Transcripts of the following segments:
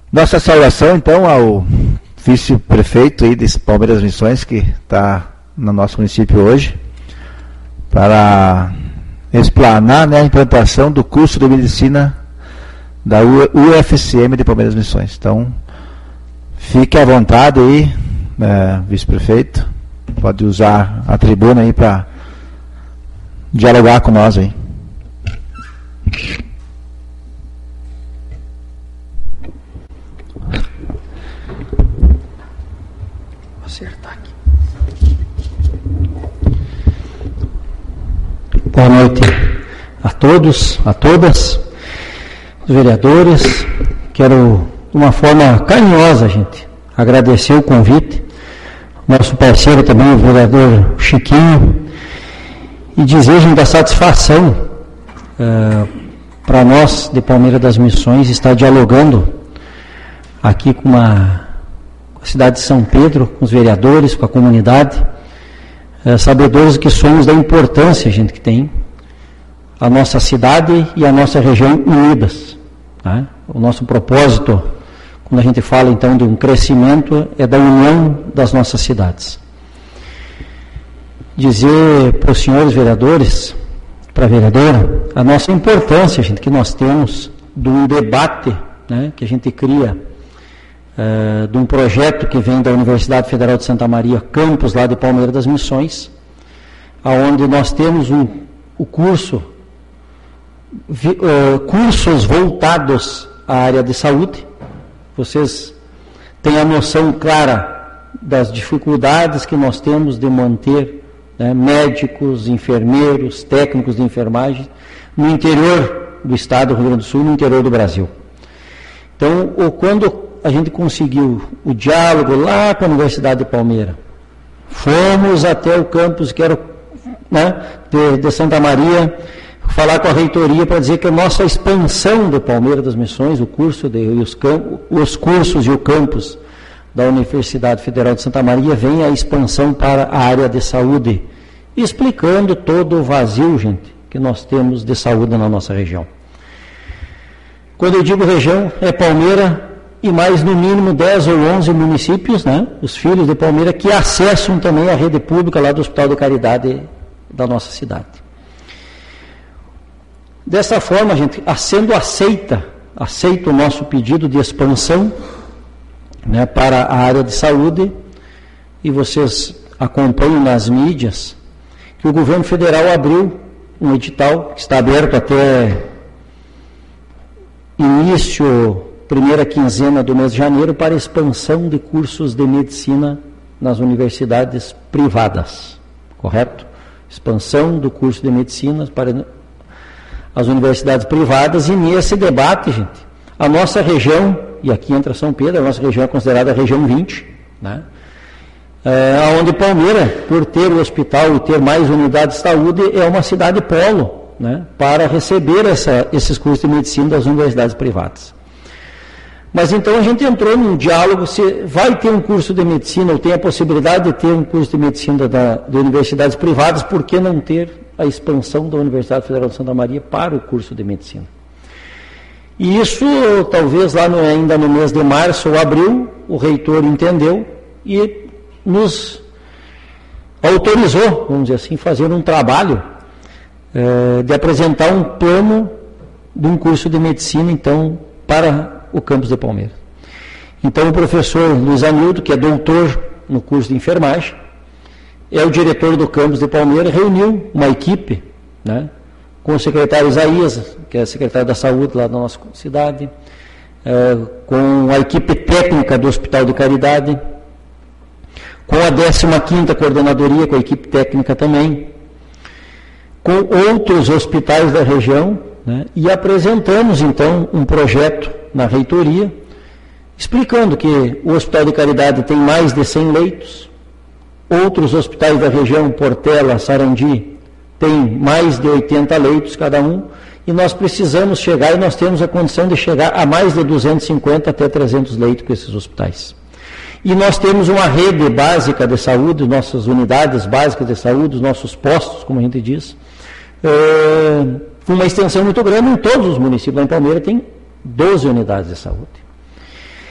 Nossa saudação, então, ao vice-prefeito aí de Palmeiras Missões, que está no nosso município hoje, para explanar, né, a implantação do curso de medicina da UFCM de Palmeiras Missões. Então, fique à vontade aí, vice-prefeito, pode usar a tribuna aí para dialogar com nós aí. Vou acertar aqui. Boa noite a todos, a todas, os vereadores. Quero, de uma forma carinhosa, gente, agradecer o convite, nosso parceiro também, o vereador Chiquinho, e dizer, gente, da satisfação para nós de Palmeiras das Missões estar dialogando aqui com a cidade de São Pedro, com os vereadores, com a comunidade, sabedores que somos da importância, gente, que tem a nossa cidade e a nossa região unidas. Tá? O nosso propósito, quando a gente fala então de um crescimento, é da união das nossas cidades. Dizer para os senhores vereadores, para a vereadora, a nossa importância, gente, que nós temos de um debate, né, que a gente cria, de um projeto que vem da Universidade Federal de Santa Maria, campus lá de Palmeiras das Missões, onde nós temos o curso, cursos voltados à área de saúde. Vocês têm a noção clara das dificuldades que nós temos de manter, né, médicos, enfermeiros, técnicos de enfermagem no interior do estado do Rio Grande do Sul, no interior do Brasil. Então, quando a gente conseguiu o diálogo lá com a Universidade de Palmeiras, fomos até o campus que era, né, de Santa Maria, falar com a reitoria para dizer que a nossa expansão de Palmeiras das Missões, o curso os cursos e o campus da Universidade Federal de Santa Maria, vem a expansão para a área de saúde, explicando todo o vazio, gente, que nós temos de saúde na nossa região. Quando eu digo região, é Palmeiras e mais no mínimo 10 ou 11 municípios, né, os filhos de Palmeiras, que acessam também a rede pública lá do Hospital de Caridade da nossa cidade. Dessa forma, gente, sendo aceito o nosso pedido de expansão, né, para a área de saúde, e vocês acompanham nas mídias que o governo federal abriu um edital que está aberto até início, primeira quinzena do mês de janeiro, para expansão de cursos de medicina nas universidades privadas, correto? Expansão do curso de medicina para as universidades privadas, e nesse debate, gente, a nossa região, e aqui entra São Pedro, a nossa região é considerada a região 20, né? Onde Palmeiras, por ter o hospital e ter mais unidades de saúde, é uma cidade polo, né, para receber esses cursos de medicina das universidades privadas. Mas então a gente entrou num diálogo, se vai ter um curso de medicina, ou tem a possibilidade de ter um curso de medicina de universidades privadas, por que não ter a expansão da Universidade Federal de Santa Maria para o curso de medicina? E isso, talvez lá ainda no mês de março ou abril, o reitor entendeu e nos autorizou, vamos dizer assim, fazer um trabalho de apresentar um plano de um curso de medicina, então, para o campus de Palmeiras. Então, o professor Luiz Anildo, que é doutor no curso de enfermagem, é o diretor do campus de Palmeiras, reuniu uma equipe, né, com o secretário Isaías, que é secretário da Saúde lá da nossa cidade, com a equipe técnica do Hospital de Caridade, com a 15ª Coordenadoria, com a equipe técnica também, com outros hospitais da região, né, e apresentamos, então, um projeto na reitoria, explicando que o Hospital de Caridade tem mais de 100 leitos, outros hospitais da região, Portela, Sarandi, tem mais de 80 leitos cada um, e nós precisamos chegar, e nós temos a condição de chegar a mais de 250 até 300 leitos com esses hospitais. E nós temos uma rede básica de saúde, nossas unidades básicas de saúde, os nossos postos, como a gente diz, com uma extensão muito grande em todos os municípios. Lá em Palmeiras tem 12 unidades de saúde.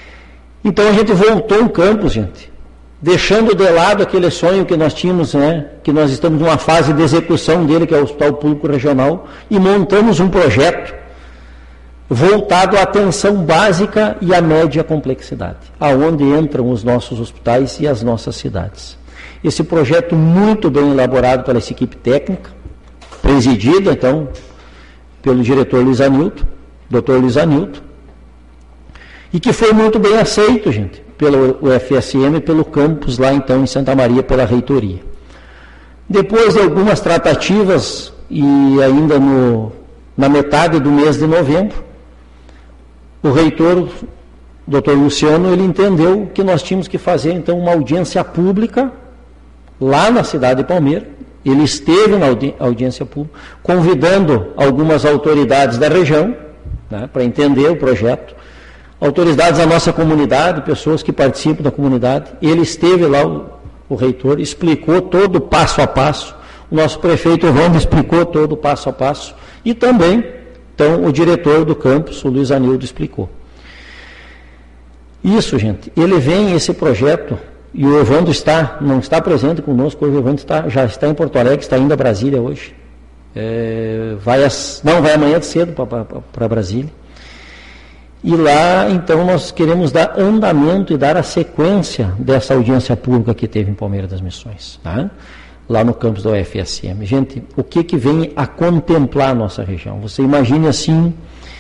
Então a gente voltou um campus, gente, deixando de lado aquele sonho que nós tínhamos, né, que nós estamos numa fase de execução dele, que é o Hospital Público Regional, e montamos um projeto voltado à atenção básica e à média complexidade, aonde entram os nossos hospitais e as nossas cidades. Esse projeto muito bem elaborado pela essa equipe técnica, presidida, então, pelo diretor Luiz Anilton, doutor Luiz Anilton, e que foi muito bem aceito, gente, pelo UFSM e pelo campus lá, então, em Santa Maria, pela reitoria. Depois de algumas tratativas, e ainda na metade do mês de novembro, o reitor, doutor Luciano, ele entendeu que nós tínhamos que fazer, então, uma audiência pública lá na cidade de Palmeira. Ele esteve na audiência pública, convidando algumas autoridades da região, né, para entender o projeto, autoridades da nossa comunidade, pessoas que participam da comunidade. Ele esteve lá, o reitor, explicou todo o passo a passo, o nosso prefeito Ramos explicou todo o passo a passo, e também, então, o diretor do campus, o Luiz Anildo, explicou. Isso, gente, ele vem, esse projeto, e o Evandro não está presente conosco, o Evandro já está em Porto Alegre, está indo a Brasília hoje. Vai amanhã cedo para Brasília. E lá, então, nós queremos dar andamento e dar a sequência dessa audiência pública que teve em Palmeira das Missões, tá? Lá no campus da UFSM. Gente, o que vem a contemplar a nossa região? Você imagine assim,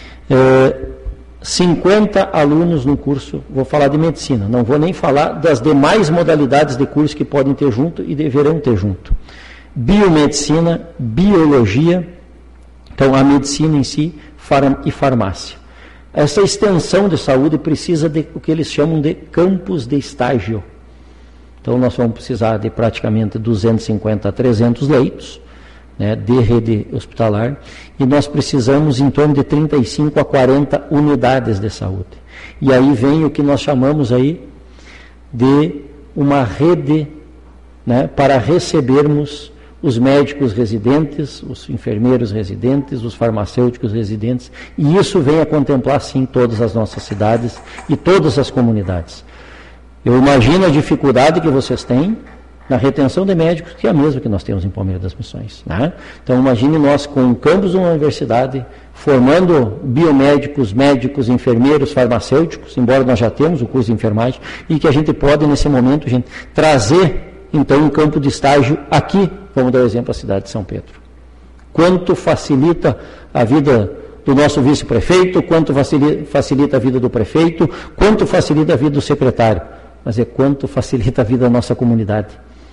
50 alunos no curso, vou falar de medicina, não vou nem falar das demais modalidades de curso que podem ter junto e deverão ter junto. Biomedicina, biologia, então a medicina em si e farmácia. Essa extensão de saúde precisa de o que eles chamam de campos de estágio. Então nós vamos precisar de praticamente 250 a 300 leitos, né, de rede hospitalar, e nós precisamos em torno de 35 a 40 unidades de saúde. E aí vem o que nós chamamos aí de uma rede, né, para recebermos os médicos residentes, os enfermeiros residentes, os farmacêuticos residentes, e isso vem a contemplar, sim, todas as nossas cidades e todas as comunidades. Eu imagino a dificuldade que vocês têm na retenção de médicos, que é a mesma que nós temos em Palmeira das Missões, né? Então, imagine nós com um campus de uma universidade, formando biomédicos, médicos, enfermeiros, farmacêuticos, embora nós já temos o curso de enfermagem, e que a gente pode, nesse momento, gente, trazer, então, um campo de estágio aqui, vamos dar o exemplo, a cidade de São Pedro. Quanto facilita a vida do nosso vice-prefeito, quanto facilita a vida do prefeito, quanto facilita a vida do secretário, mas é quanto facilita a vida da nossa comunidade.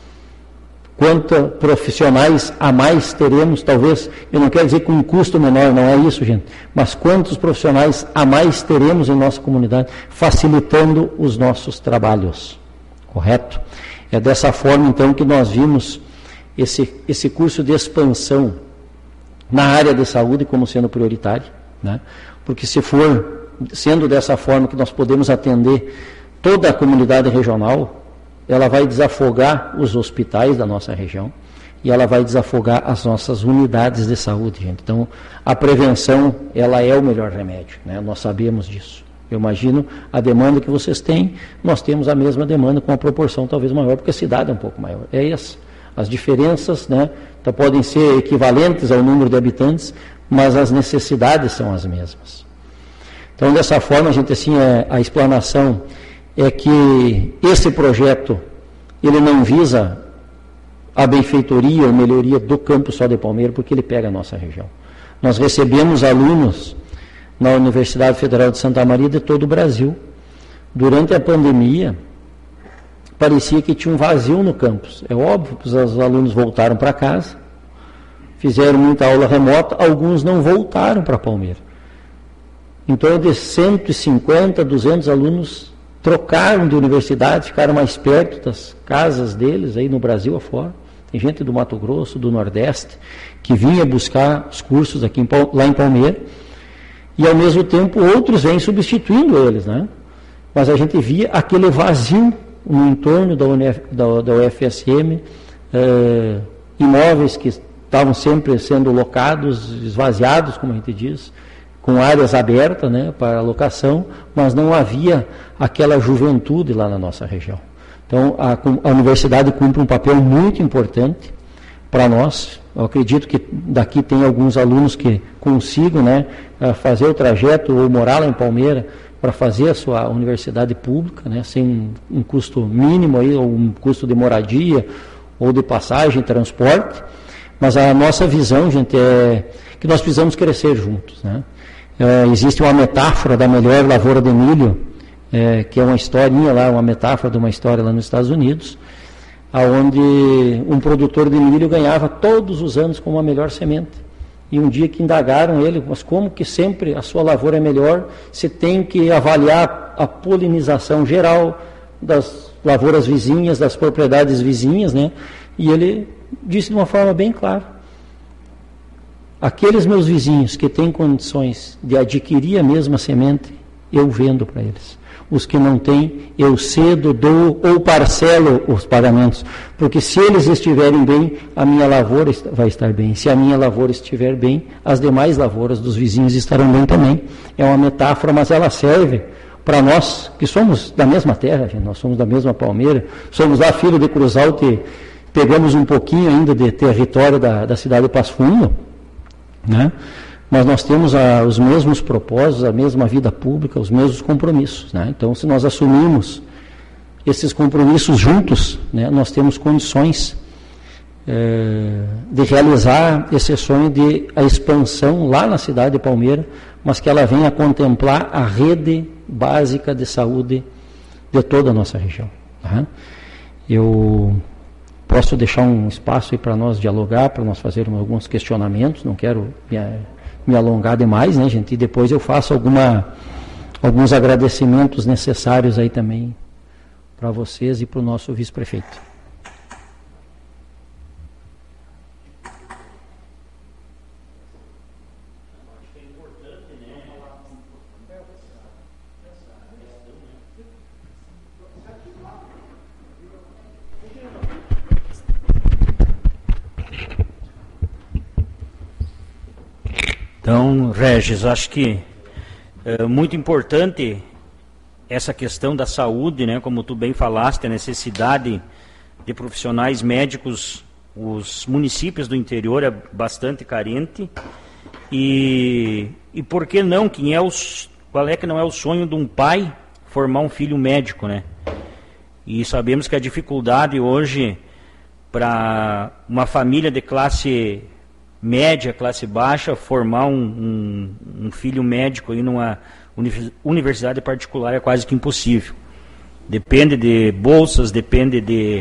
Quantos profissionais a mais teremos, talvez, eu não quero dizer com um custo menor, não é isso, gente, mas quantos profissionais a mais teremos em nossa comunidade, facilitando os nossos trabalhos, correto? É dessa forma, então, que nós vimos esse curso de expansão na área de saúde como sendo prioritário, né? Porque se for sendo dessa forma que nós podemos atender toda a comunidade regional, ela vai desafogar os hospitais da nossa região e ela vai desafogar as nossas unidades de saúde, gente. Então, a prevenção, ela é o melhor remédio, né? Nós sabemos disso. Eu imagino a demanda que vocês têm, nós temos a mesma demanda com uma proporção talvez maior, porque a cidade é um pouco maior. É isso. As diferenças, né, então, podem ser equivalentes ao número de habitantes, mas as necessidades são as mesmas. Então, dessa forma, gente, assim, a explanação é que esse projeto, ele não visa a benfeitoria ou melhoria do campus só de Palmeira, porque ele pega a nossa região. Nós recebemos alunos na Universidade Federal de Santa Maria de todo o Brasil. Durante a pandemia, parecia que tinha um vazio no campus. É óbvio que os alunos voltaram para casa, fizeram muita aula remota, alguns não voltaram para Palmeira. Em torno de 150, 200 alunos trocaram de universidade, ficaram mais perto das casas deles, aí no Brasil afora. Tem gente do Mato Grosso, do Nordeste, que vinha buscar os cursos aqui lá em Palmeira, e ao mesmo tempo outros vêm substituindo eles, né? Mas a gente via aquele vazio no entorno da UFSM, imóveis que estavam sempre sendo locados, esvaziados, como a gente diz, com áreas abertas, né, para locação, mas não havia aquela juventude lá na nossa região. Então, a universidade cumpre um papel muito importante para nós. Eu acredito que daqui tem alguns alunos que consigam, né, fazer o trajeto ou morar lá em Palmeira para fazer a sua universidade pública, né, sem um custo mínimo, aí, ou um custo de moradia, ou de passagem, transporte. Mas a nossa visão, gente, é que nós precisamos crescer juntos, né? Existe uma metáfora da melhor lavoura de milho, que é uma historinha lá, uma metáfora de uma história lá nos Estados Unidos, onde um produtor de milho ganhava todos os anos com uma melhor semente. E um dia que indagaram ele, mas como que sempre a sua lavoura é melhor, você tem que avaliar a polinização geral das lavouras vizinhas, das propriedades vizinhas, né? E ele disse de uma forma bem clara: aqueles meus vizinhos que têm condições de adquirir a mesma semente, eu vendo para eles. Os que não têm, eu cedo, dou ou parcelo os pagamentos. Porque se eles estiverem bem, a minha lavoura vai estar bem. Se a minha lavoura estiver bem, as demais lavouras dos vizinhos estarão bem também. É uma metáfora, mas ela serve para nós, que somos da mesma terra, gente, nós somos da mesma Palmeira, somos lá filho de Cruz Alta e pegamos um pouquinho ainda de território da cidade de Passo Fundo, né? Mas nós temos os mesmos propósitos, a mesma vida pública, os mesmos compromissos, né? Então, se nós assumimos esses compromissos juntos, né, nós temos condições de realizar esse sonho de a expansão lá na cidade de Palmeira, mas que ela venha a contemplar a rede básica de saúde de toda a nossa região, tá? Eu posso deixar um espaço aí para nós dialogar, para nós fazermos alguns questionamentos, não quero me alongar demais, né, gente? E depois eu faço alguns agradecimentos necessários aí também para vocês e para o nosso vice-prefeito. Então, Regis, acho que é muito importante essa questão da saúde, né? Como tu bem falaste, a necessidade de profissionais médicos, os municípios do interior é bastante carente. E por que não? Qual é que não é o sonho de um pai formar um filho médico, né? E sabemos que a dificuldade hoje para uma família de classe média, classe baixa, formar um filho médico aí numa universidade particular é quase que impossível. Depende de bolsas, depende de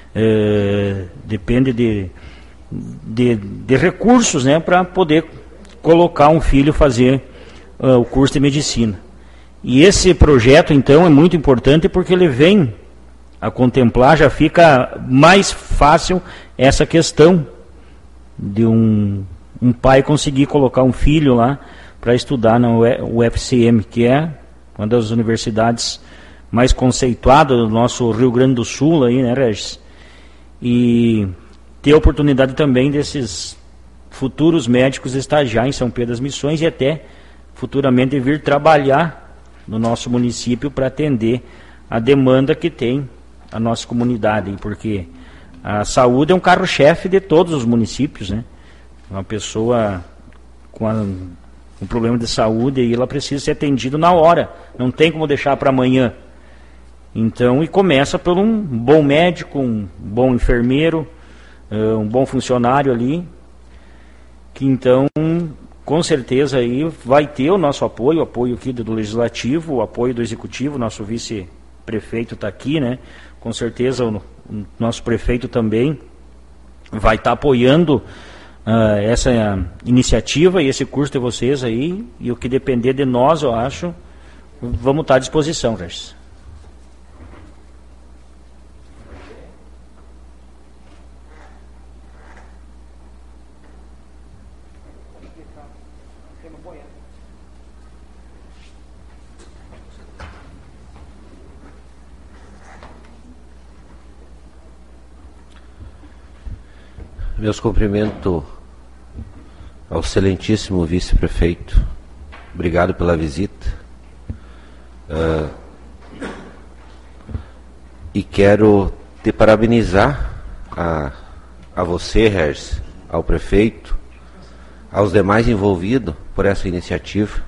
recursos, né, para poder colocar um filho fazer o curso de medicina. E esse projeto, então, é muito importante porque ele vem a contemplar, já fica mais fácil essa questão de um pai conseguir colocar um filho lá para estudar na UFCM, que é uma das universidades mais conceituadas do nosso Rio Grande do Sul, aí, né, Regis? E ter a oportunidade também desses futuros médicos estagiar em São Pedro das Missões e até futuramente vir trabalhar no nosso município para atender a demanda que tem a nossa comunidade, porque a saúde é um carro-chefe de todos os municípios, né? Uma pessoa com um problema de saúde, e ela precisa ser atendida na hora, não tem como deixar para amanhã. Então, e começa por um bom médico, um bom enfermeiro, um bom funcionário ali, que então, com certeza aí vai ter o nosso apoio, o apoio aqui do Legislativo, o apoio do Executivo, nosso vice-prefeito está aqui, né? Com certeza o nosso prefeito também vai estar apoiando essa iniciativa e esse curso de vocês aí, e o que depender de nós, eu acho, vamos estar à disposição, Regis. Meus cumprimentos ao excelentíssimo vice-prefeito obrigado pela visita. E quero te parabenizar a você, Regis, ao prefeito, aos demais envolvidos por essa iniciativa,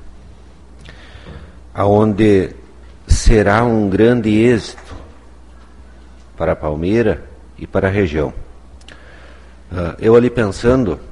aonde será um grande êxito para a Palmeira e para a região. Eu ali pensando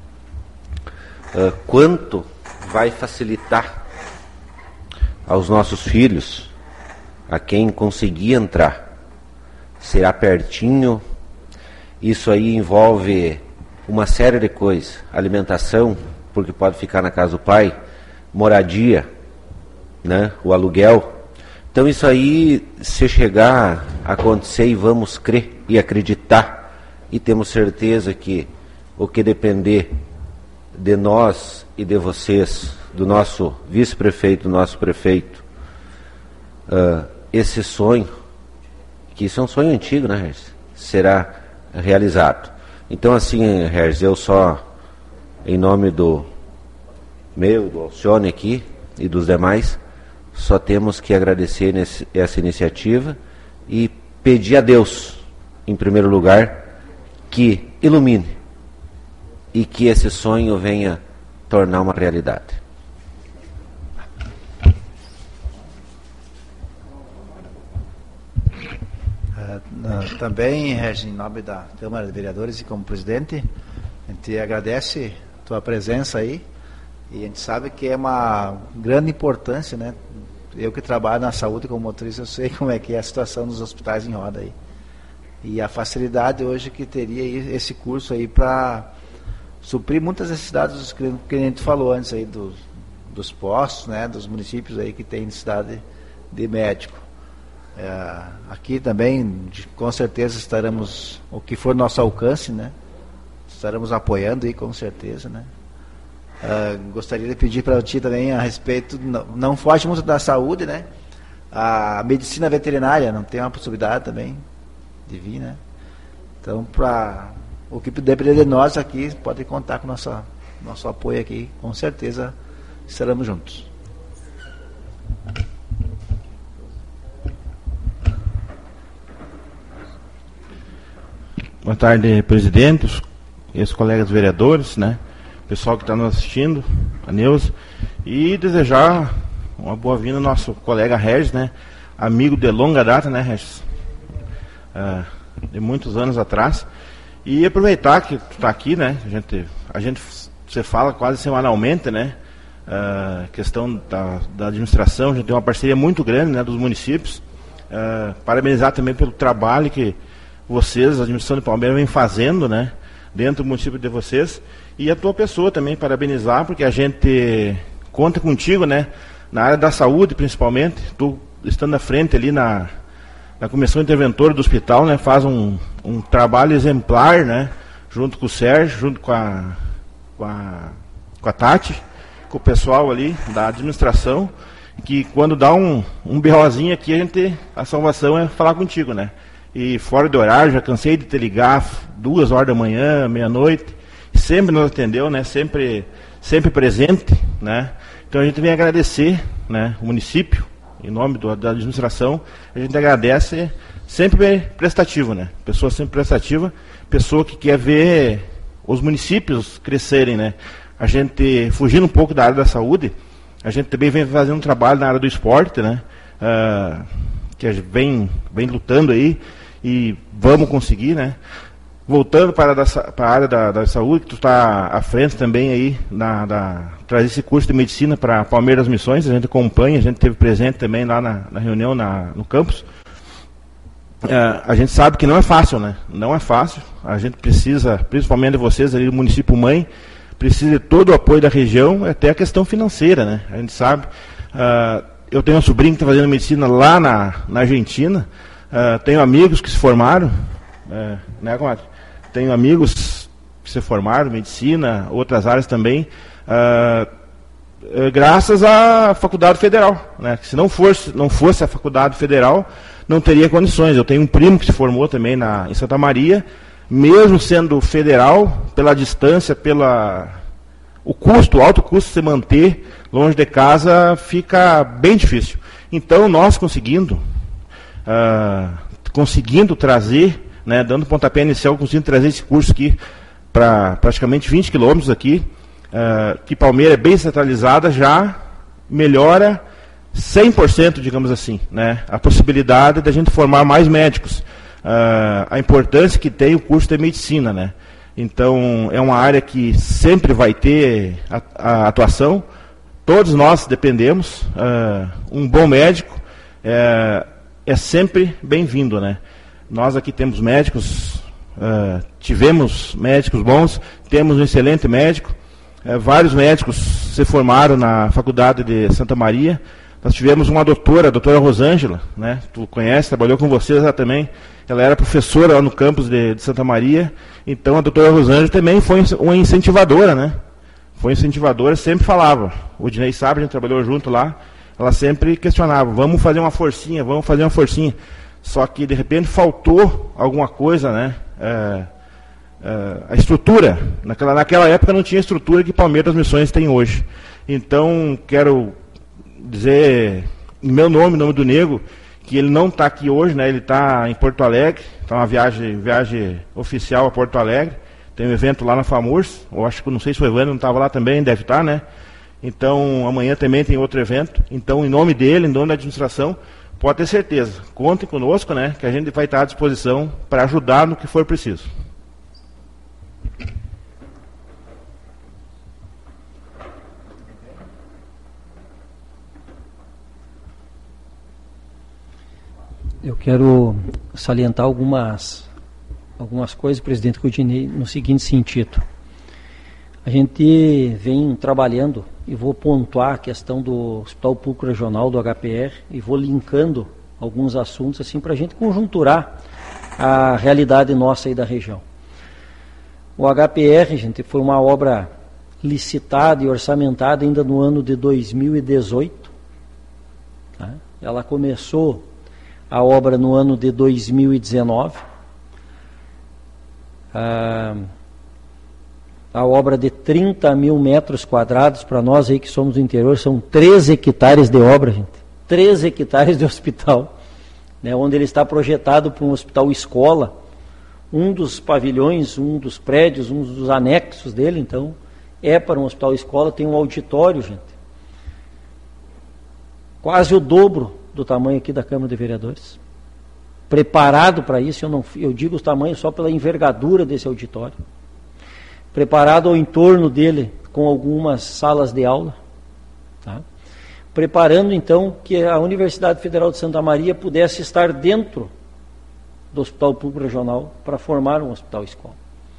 quanto vai facilitar aos nossos filhos, a quem conseguir entrar, será pertinho. Isso aí envolve uma série de coisas, alimentação, porque pode ficar na casa do pai, moradia, né, o aluguel. Então isso aí, se chegar a acontecer, e vamos crer e acreditar, e temos certeza que o que depender de nós e de vocês, do nosso vice-prefeito, do nosso prefeito, esse sonho, que isso é um sonho antigo, né, Regis, será realizado. Então assim, Regis, eu só, em nome do Alcione aqui e dos demais, só temos que agradecer essa iniciativa e pedir a Deus, em primeiro lugar, que ilumine e que esse sonho venha tornar uma realidade. Também, Regis, em nome da Câmara de Vereadores e como presidente, a gente agradece a tua presença aí, e a gente sabe que é uma grande importância, né? Eu que trabalho na saúde como motorista, eu sei como é que é a situação dos hospitais em roda aí. E a facilidade hoje que teria esse curso aí para suprir muitas necessidades que a gente falou antes aí dos postos, né, dos municípios aí que tem necessidade de médico. Aqui também, com certeza, estaremos, o que for nosso alcance, né, estaremos apoiando aí, com certeza, né. Gostaria de pedir para ti também a respeito, não foge muito da saúde, né, a medicina veterinária, não tem uma possibilidade também de vir, né. Então, para o que depender de nós aqui, pode contar com nosso apoio aqui, com certeza estaremos juntos. Boa tarde, presidente, os colegas vereadores, né, pessoal que está nos assistindo, a Neuza, e desejar uma boa-vinda ao nosso colega Regis, né, amigo de longa data, né, Regis, de muitos anos atrás, e aproveitar que tu está aqui, né, a gente se fala quase semanalmente, né, questão da administração, a gente tem uma parceria muito grande, né, dos municípios, parabenizar também pelo trabalho que vocês, a administração de Palmeira, vem fazendo, né, dentro do município de vocês, e a tua pessoa também, parabenizar, porque a gente conta contigo, né, na área da saúde, principalmente, tu estando à frente ali na comissão interventora do hospital, né, faz um trabalho exemplar, né, junto com o Sérgio, junto com a Tati, com o pessoal ali da administração, que quando dá um BOzinho aqui, a salvação é falar contigo, né. E fora do horário, já cansei de te ligar 2 horas da manhã, meia-noite, sempre nos atendeu, né, sempre presente, né. Então a gente vem agradecer, né, o município, em nome da administração, a gente agradece, sempre prestativo, né, pessoa sempre prestativa, pessoa que quer ver os municípios crescerem, né. A gente, fugindo um pouco da área da saúde, a gente também vem fazendo um trabalho na área do esporte, né, que a gente vem lutando aí, e vamos conseguir, né. Voltando para a área da saúde, que tu está à frente também aí, trazer esse curso de medicina para Palmeiras Missões, a gente acompanha, a gente esteve presente também lá na reunião no campus. A gente sabe que não é fácil, né? Não é fácil, a gente precisa, principalmente de vocês ali do município mãe, precisa de todo o apoio da região, até a questão financeira, né? A gente sabe, eu tenho um sobrinho que está fazendo medicina lá na Argentina, tenho amigos que se formaram, né, comadre? Tenho amigos que se formaram em medicina, outras áreas também, graças à Faculdade Federal, né? Se não fosse a Faculdade Federal, não teria condições. Eu tenho um primo que se formou também em Santa Maria, mesmo sendo federal, pela distância, o alto custo de se manter longe de casa fica bem difícil. Então, nós conseguindo trazer, né, dando pontapé inicial, conseguindo trazer esse curso aqui para praticamente 20 quilômetros aqui, que Palmeira é bem centralizada, já melhora 100%, digamos assim, né, a possibilidade da gente formar mais médicos, a importância que tem o curso de medicina, né. Então, é uma área que sempre vai ter a atuação. Todos nós dependemos. Um bom médico é sempre bem-vindo, né? Nós aqui temos médicos, tivemos médicos bons, temos um excelente médico. Vários médicos se formaram na Faculdade de Santa Maria. Nós tivemos uma doutora, a doutora Rosângela, né? Tu conhece, trabalhou com vocês lá também. Ela era professora lá no campus de Santa Maria. Então a doutora Rosângela também foi uma incentivadora, né? Foi incentivadora, sempre falava. O Dinei sabe, a gente trabalhou junto lá. Ela sempre questionava, vamos fazer uma forcinha. Só que de repente faltou alguma coisa, né? A estrutura. Naquela época não tinha a estrutura que Palmeira das Missões tem hoje. Então, quero dizer, em meu nome, em nome do Nego, que ele não está aqui hoje, né? Ele está em Porto Alegre, está uma viagem oficial a Porto Alegre, tem um evento lá na FAMURS, eu acho que, não sei se o Evandro não estava lá também, deve estar, né? Então, amanhã também tem outro evento, então, em nome dele, em nome da administração, pode ter certeza, contem conosco, né? Que a gente vai estar à disposição para ajudar no que for preciso. Eu quero salientar algumas coisas, presidente Rudinei, no seguinte sentido. A gente vem trabalhando, e vou pontuar a questão do Hospital Público Regional, do HPR, e vou linkando alguns assuntos assim para a gente conjunturar a realidade nossa aí da região. O HPR, gente, foi uma obra licitada e orçamentada ainda no ano de 2018. Tá? Ela começou a obra no ano de 2019, a obra de 30 mil metros quadrados, para nós aí que somos do interior, são 13 hectares de obra, gente, 13 hectares de hospital, né, onde ele está projetado para um hospital escola, um dos pavilhões, um dos prédios, um dos anexos dele, então, é para um hospital escola, tem um auditório, gente, quase o dobro do tamanho aqui da Câmara de Vereadores, preparado para isso. Eu digo os tamanhos só pela envergadura desse auditório, preparado ao entorno dele com algumas salas de aula, tá? Preparando então que a Universidade Federal de Santa Maria pudesse estar dentro do Hospital Público Regional para formar um hospital escola.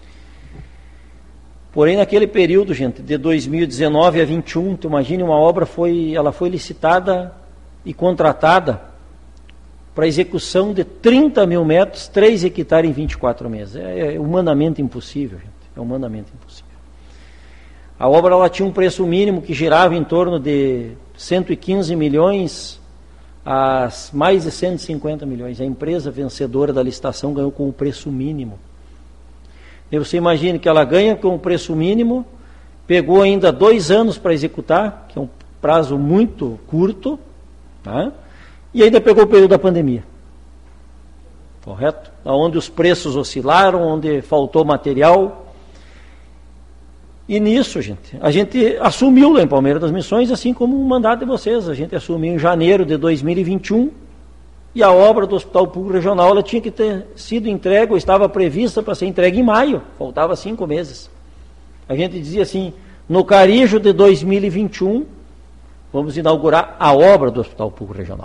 Porém, naquele período, gente, de 2019 a 21, tu imagine, uma obra ela foi licitada e contratada para execução de 30 mil metros, 3 hectares em 24 meses. É humanamente impossível, gente. É humanamente impossível. A obra ela tinha um preço mínimo que girava em torno de 115 milhões a mais de 150 milhões. A empresa vencedora da licitação ganhou com o preço mínimo. E você imagine que ela ganha com o preço mínimo, pegou ainda 2 anos para executar, que é um prazo muito curto, tá? E ainda pegou o período da pandemia, correto? Onde os preços oscilaram, onde faltou material. E nisso, a gente assumiu lá em Palmeira das Missões, assim como o mandato de vocês. A gente assumiu em janeiro de 2021 e a obra do Hospital Público Regional ela tinha que ter sido entregue, ou estava prevista para ser entregue em maio, faltava 5 meses. A gente dizia assim, no Carijo de 2021, vamos inaugurar a obra do Hospital Público Regional.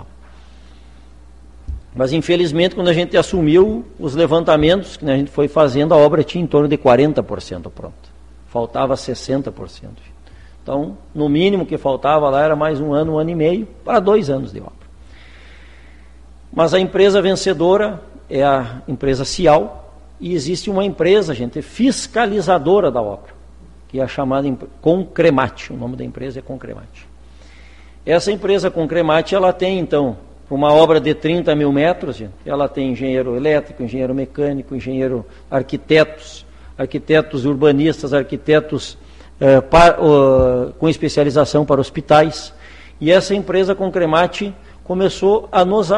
Mas, infelizmente, quando a gente assumiu os levantamentos que a gente foi fazendo, a obra tinha em torno de 40% pronta. Faltava 60%. Então, no mínimo que faltava lá era mais 1 ano, 1 ano e meio, para 2 anos de obra. Mas a empresa vencedora é a empresa Cial, e existe uma empresa, gente, fiscalizadora da obra, que é a chamada Concremate. O nome da empresa é Concremate. Essa empresa Concremate, ela tem, então, uma obra de 30 mil metros, gente, ela tem engenheiro elétrico, engenheiro mecânico, engenheiro arquitetos urbanistas, arquitetos com especialização para hospitais. E essa empresa Concremate começou a nos